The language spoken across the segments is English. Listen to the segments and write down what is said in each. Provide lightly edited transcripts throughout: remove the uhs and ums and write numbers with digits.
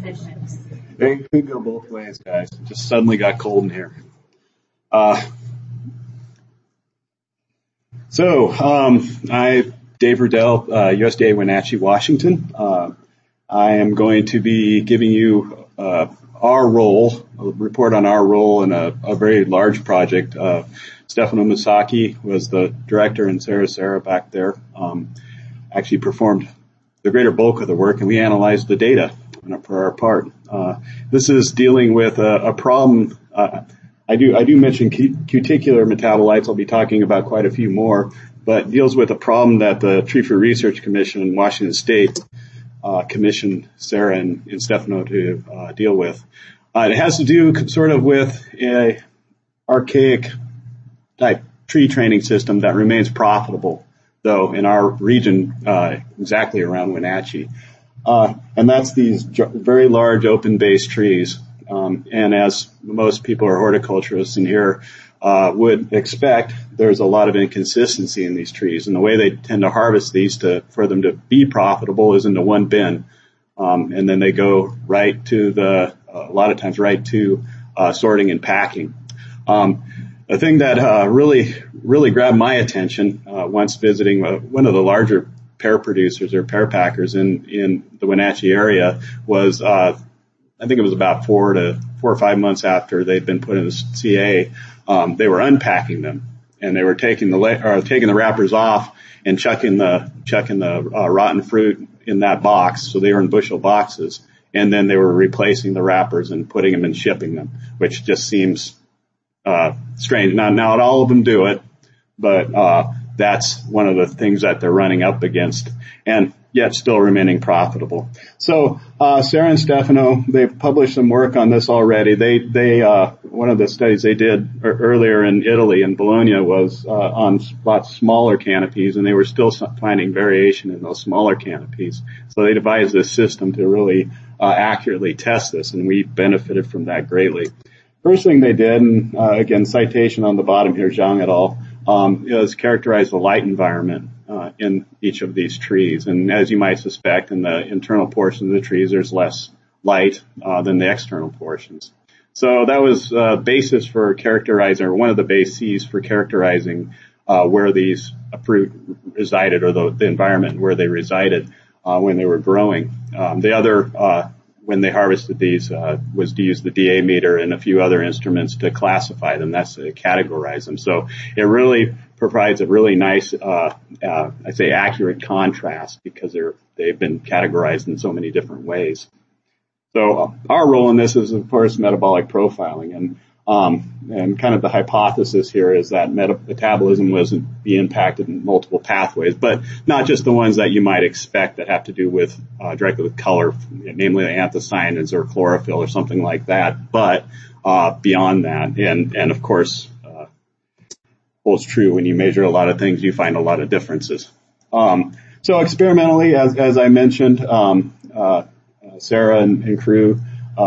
It could go both ways, guys. It just suddenly got cold in here. I'm Dave Riddell, USDA Wenatchee, Washington. I am going to be giving you our role, a report on our role in a very large project. Stefano Misaki was the director, and Sarah back there actually performed the greater bulk of the work, and we analyzed the data for our part. This is dealing with a problem. I do mention cuticular metabolites. I'll be talking about quite a few more, but deals with a problem that the Tree Fruit Research Commission in Washington State commissioned Sarah and Stefano to deal with. It has to do sort of with a archaic type tree training system that remains profitable, though, in our region, exactly around Wenatchee. And that's these very large open-based trees. And as most people are horticulturists in here would expect, there's a lot of inconsistency in these trees. And the way they tend to harvest these for them to be profitable is into one bin. And then they go right to a lot of times right to sorting and packing. The thing that really grabbed my attention once visiting one of the larger pear producers or pear packers in the Wenatchee area was I think it was about 4 or 5 months after they'd been put in the CA. They were unpacking them, and they were taking the wrappers off and chucking the rotten fruit in that box. So they were in bushel boxes, and then they were replacing the wrappers and putting them and shipping them, which just seems strange. Now, not all of them do it, but that's one of the things that they're running up against, and yet still remaining profitable. So Sarah and Stefano, they've published some work on this already. They one of the studies they did earlier in Italy, in Bologna, was on lots smaller canopies, and they were still finding variation in those smaller canopies. So they devised this system to really accurately test this, and we benefited from that greatly. First thing they did, and again, citation on the bottom here, Zhang et al., is characterize the light environment in each of these trees. And as you might suspect, in the internal portion of the trees, there's less light than the external portions. So that was basis for characterizing, or one of the bases for characterizing where these fruit resided, or the environment where they resided when they were growing. The other when they harvested these was to use the DA meter and a few other instruments to classify them. That's to categorize them. So it really provides a really nice, I'd say, accurate contrast, because they've been categorized in so many different ways. So our role in this is, of course, metabolic profiling, and kind of the hypothesis here is that metabolism wasn't be impacted in multiple pathways, but not just the ones that you might expect that have to do with directly with color, namely the anthocyanins or chlorophyll or something like that, but beyond that, and of course holds true when you measure a lot of things, you find a lot of differences. So experimentally, as I mentioned, Sarah and crew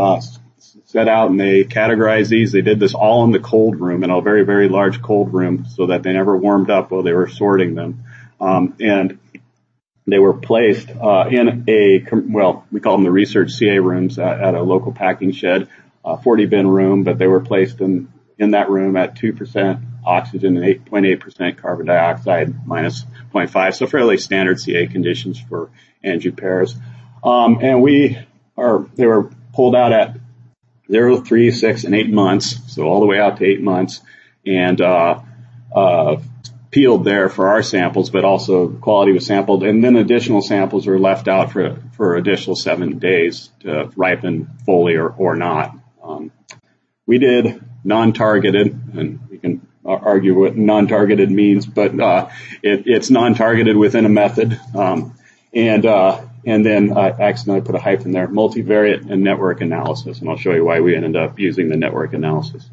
set out and they categorized these. They did this all in the cold room, in a very, very large cold room, so that they never warmed up while they were sorting them. And they were placed in we call them the research CA rooms at a local packing shed, 40-bin room, but they were placed in that room at 2% oxygen and 8.8% carbon dioxide minus 0.5, so fairly standard CA conditions for Anjou pears. And they were pulled out at 0, 3, 6, and 8 months, so all the way out to 8 months, and peeled there for our samples, but also quality was sampled, and then additional samples were left out for additional 7 days to ripen fully or not. We did non-targeted, and we can argue what non-targeted means, but it's non-targeted within a method, and then I accidentally put a hyphen there, multivariate and network analysis, and I'll show you why we ended up using the network analysis.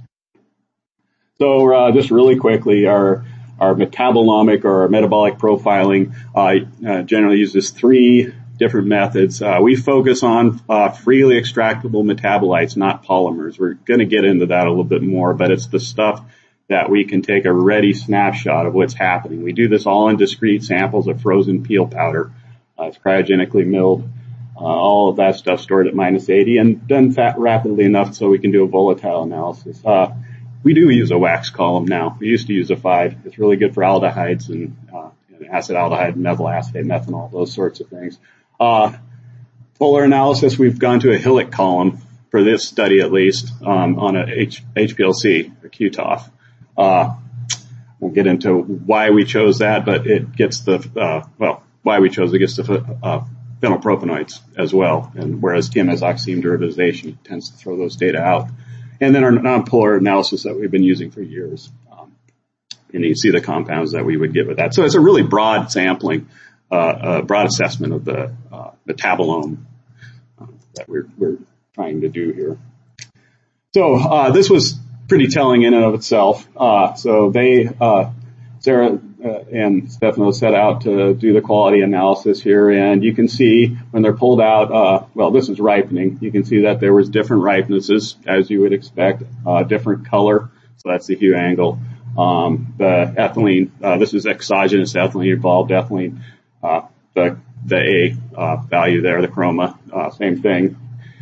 So just really quickly, our metabolomic or our metabolic profiling generally uses 3 different methods. We focus on freely extractable metabolites, not polymers. We're going to get into that a little bit more, but it's the stuff that we can take a ready snapshot of what's happening. We do this all in discrete samples of frozen peel powder. It's cryogenically milled. all of that stuff stored at -80 and done rapidly enough so we can do a volatile analysis. We do use a wax column now. We used to use a 5. It's really good for aldehydes and acetaldehyde, methyl acetate, methanol, those sorts of things. Polar analysis, we've gone to a Hillock column for this study at least, on a HPLC, or QTOF. We'll get into why we chose that, but it gets why we chose it gets the phenylpropanoids as well, and whereas TMS oxime derivatization tends to throw those data out. And then our non-polar analysis that we've been using for years. And you can see the compounds that we would get with that. So it's a really broad sampling, broad assessment of the metabolome that we're trying to do here. So this was pretty telling in and of itself. So they, Sarah and Stefano set out to do the quality analysis here, and you can see when they're pulled out, this is ripening. You can see that there was different ripenesses, as you would expect, different color. So that's the hue angle. The ethylene, this is exogenous ethylene, evolved ethylene, the A value there, the chroma, same thing.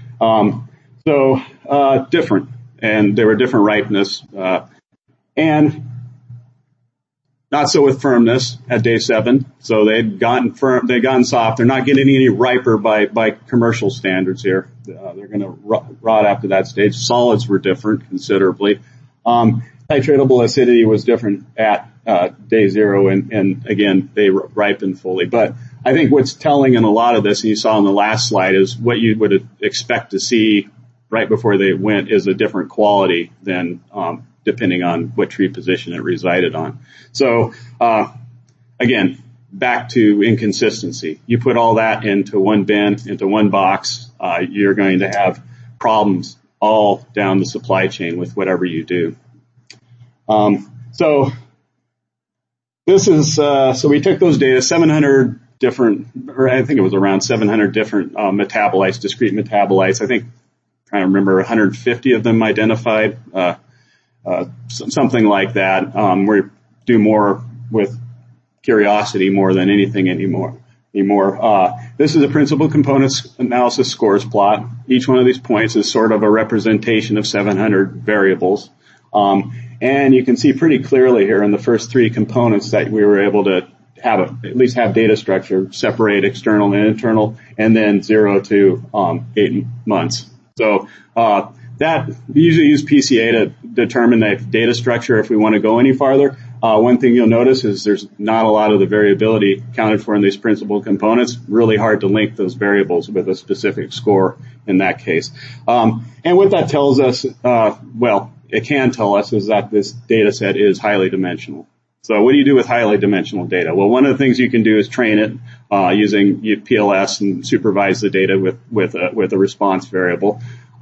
Different, and there were different ripeness, and not so with firmness at day 7. So they'd gotten firm, they'd gotten soft. They're not getting any riper by commercial standards here. They're going to rot after that stage. Solids were different considerably. Titratable acidity was different at day 0, and again, they ripened fully. But I think what's telling in a lot of this, and you saw on the last slide, is what you would expect to see right before they went is a different quality than depending on what tree position it resided on. So again, back to inconsistency. You put all that into one bin, into one box, you're going to have problems all down the supply chain with whatever you do. So this is, so we took those data, 700 different, or I think it was around 700 different metabolites, discrete metabolites. I think, trying to remember, 150 of them identified, something like that. We do more with curiosity more than anything anymore. This is a principal components analysis scores plot. Each one of these points is sort of a representation of 700 variables. And you can see pretty clearly here in the first 3 components that we were able to at least have data structure, separate external and internal, and then 0 to 8 months. So that we usually use PCA to determine the data structure if we want to go any farther. One thing you'll notice is there's not a lot of the variability accounted for in these principal components. Really hard to link those variables with a specific score in that case. And what that tells us, it can tell us is that this data set is highly dimensional. So what do you do with highly dimensional data? Well, one of the things you can do is train it using PLS and supervise the data with a response variable.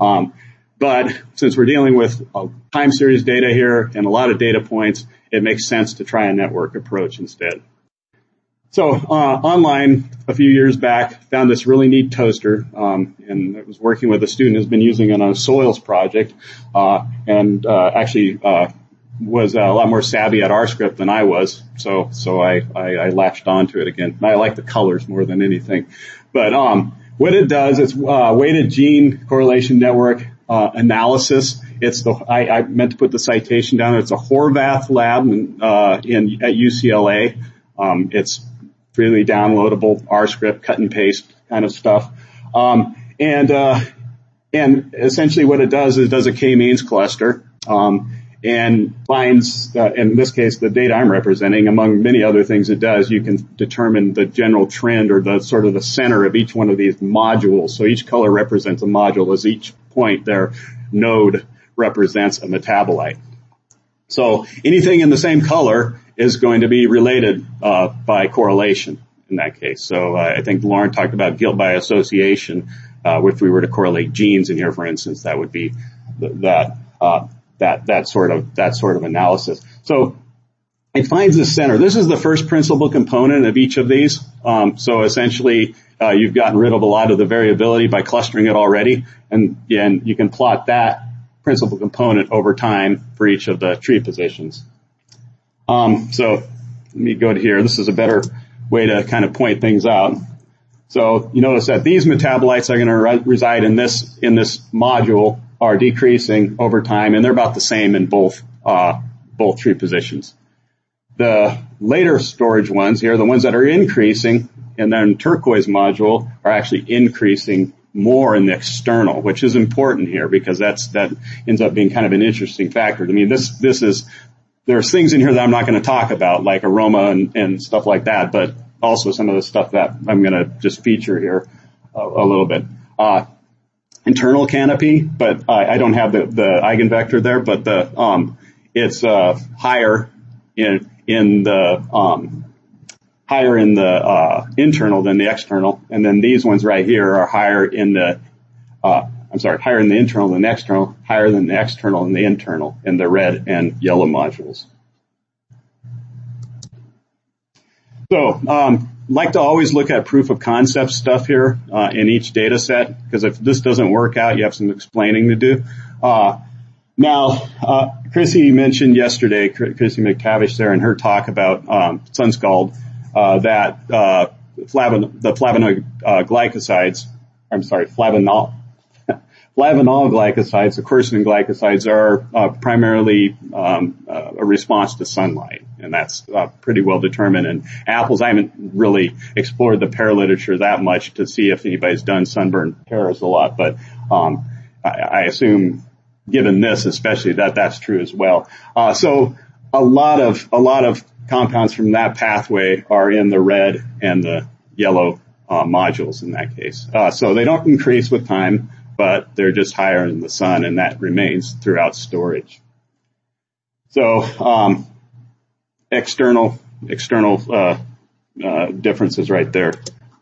But since we're dealing with time series data here and a lot of data points, it makes sense to try a network approach instead. So online a few years back, found this really neat toaster, and I was working with a student who's been using it on a soils project, and actually was a lot more savvy at RScript than I was. So I latched onto it again. I like the colors more than anything. But what it does, it's weighted gene correlation network analysis. It's I meant to put the citation down. It's a Horvath lab at UCLA. It's freely downloadable RScript, cut and paste kind of stuff. And essentially what it does is it does a k-means cluster, and finds, in this case, the data I'm representing, among many other things it does, you can determine the general trend or the sort of the center of each one of these modules. So each color represents a module, as each point their node represents a metabolite. So anything in the same color is going to be related by correlation in that case. So I think Lauren talked about guilt by association. If we were to correlate genes in here, for instance, that would be that sort of analysis. So it finds the center. This is the first principal component of each of these. So essentially, you've gotten rid of a lot of the variability by clustering it already, and you can plot that principal component over time for each of the tree positions. So let me go to here. This is a better way to kind of point things out. So you notice that these metabolites are going to reside in this module are decreasing over time, and they're about the same in both tree positions. The later storage ones here, the ones that are increasing in the turquoise module, are actually increasing more in the external, which is important here because that ends up being kind of an interesting factor. I mean, there's things in here that I'm not going to talk about, like aroma and stuff like that, but also some of the stuff that I'm going to just feature here a little bit. Internal canopy, but I don't have the eigenvector there, but it's higher in the internal than the external, and then these ones right here are higher in the internal than the external, higher than the external and the internal in the red and yellow modules. So, like to always look at proof of concept stuff here in each data set, because if this doesn't work out, you have some explaining to do. Now, Chrissy mentioned yesterday, Chrissy McTavish there in her talk about Sunscald, that the flavanol glycosides, the quercetin glycosides, are primarily a response to sunlight, and that's pretty well determined. And apples, I haven't really explored the pear literature that much to see if anybody's done sunburn pears a lot, but I assume, given this especially, that's true as well. So a lot of compounds from that pathway are in the red and the yellow modules in that case. So they don't increase with time, but they're just higher in the sun, and that remains throughout storage. So external differences right there.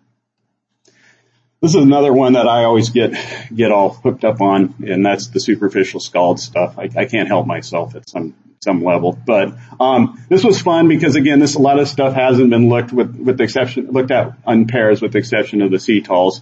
This is another one that I always get all hooked up on, and that's the superficial scald stuff. I can't help myself at some level, but this was fun because again, a lot of stuff hasn't been looked at on pairs with the exception of the cetols.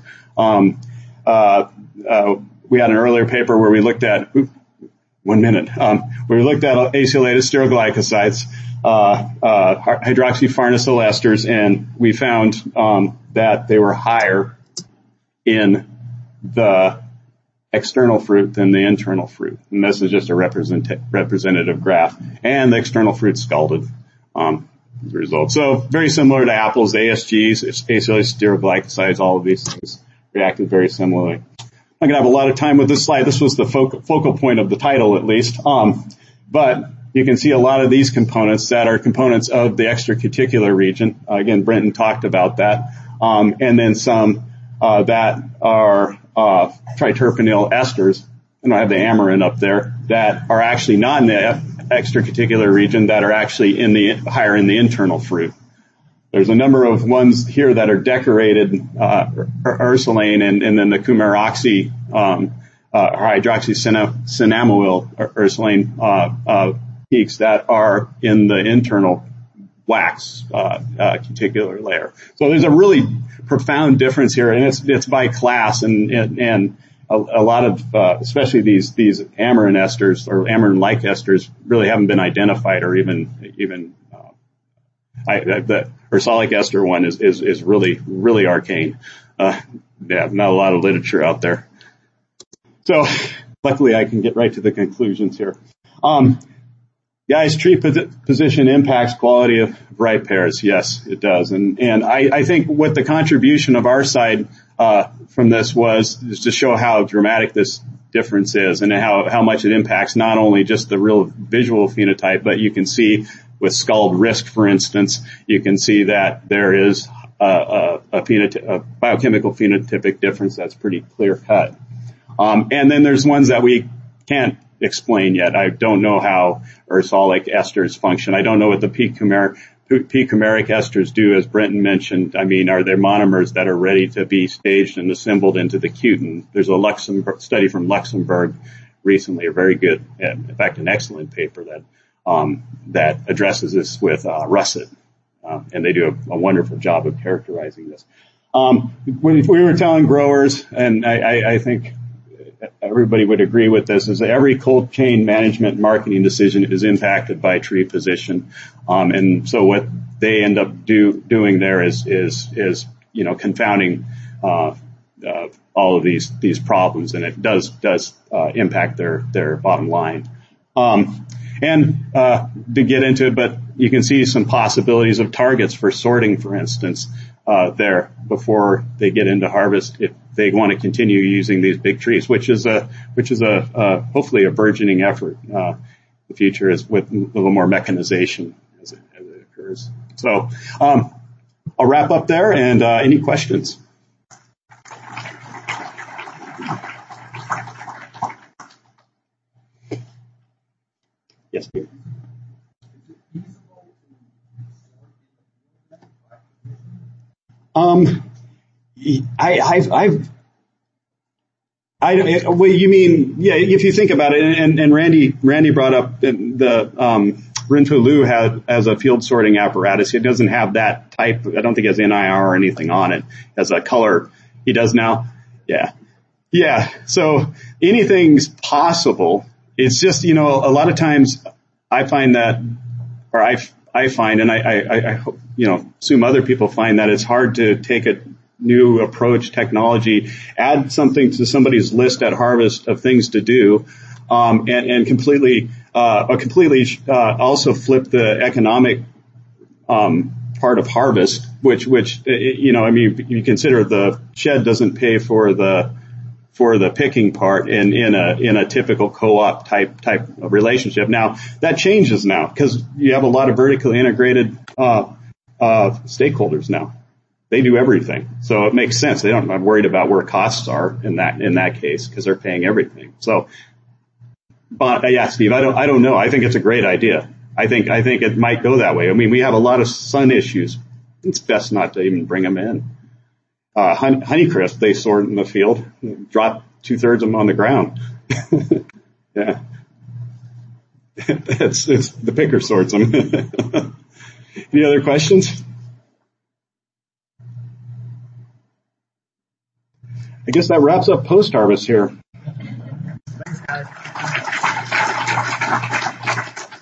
We had an earlier paper where we looked at where we looked at acylated stereoglycosides, hydroxyfarnesyl esters, and we found that they were higher in the external fruit than the internal fruit. And this is just a representative graph. And the external fruit scalded as a result. So very similar to apples, ASGs, acylated stereoglycosides, all of these things reacted very similarly. I'm going to have a lot of time with this slide. This was the focal point of the title, at least. But you can see a lot of these components that are components of the extracuticular region. Again, Brenton talked about that. And then some that are triterpenyl esters, and I have the amarin up there, that are actually not in the extracuticular region, that are actually higher in the internal fruit. There's a number of ones here that are decorated ursulane and then the coumaroxy hydroxycinnamoyl ursulane peaks that are in the internal wax cuticular layer. So there's a really profound difference here, and it's by class, and a lot of especially these amarin esters or amarin-like esters really haven't been identified, or even the ursolic ester one is really arcane. Not a lot of literature out there. So luckily I can get right to the conclusions here. Guys, tree position impacts quality of ripe pears. Yes, it does. And I think what the contribution of our side from this was to show how dramatic this difference is, and how much it impacts not only just the real visual phenotype, but you can see with scald risk, for instance, you can see that there is a biochemical phenotypic difference that's pretty clear cut. And then there's ones that we can't explain yet. I don't know how ursolic esters function. I don't know what the p-coumaric esters do, as Brenton mentioned. I mean, are there monomers that are ready to be staged and assembled into the cutin? There's a study from Luxembourg recently, a very good, in fact, an excellent paper that addresses this with russet. And they do a wonderful job of characterizing this. When we were telling growers, and I think everybody would agree with this, is that every cold chain management marketing decision is impacted by tree position. And so what they end up doing there is confounding all of these problems, and it does impact their bottom line. To get into it, but you can see some possibilities of targets for sorting, for instance, there before they get into harvest, if they want to continue using these big trees, which is hopefully a burgeoning effort. The future is with a little more mechanization as it occurs. So I'll wrap up there, and any questions? Yes, Peter. Well, you mean, yeah, if you think about it, and Randy brought up the Renfrew Lu has a field sorting apparatus. It doesn't have that type. I don't think it has NIR or anything on it. It has a color. He does now. Yeah. So anything's possible. It's just, a lot of times I find that, or I find, and I hope, assume other people find that it's hard to take a new approach, technology, add something to somebody's list at harvest of things to do, and completely also flip the economic part of harvest, which you consider the shed doesn't pay for the picking part in a typical co-op type of relationship. Now that changes now because you have a lot of vertically integrated stakeholders now. They do everything, so it makes sense. I'm worried about where costs are in that case because they're paying everything. So, but yeah, Steve, I don't know. I think it's a great idea. I think it might go that way. I mean, we have a lot of sun issues. It's best not to even bring them in. Honeycrisp, they sort in the field, drop 2/3 of them on the ground. Yeah. It's the picker sorts them. Any other questions? I guess that wraps up post-harvest here. Thanks, guys.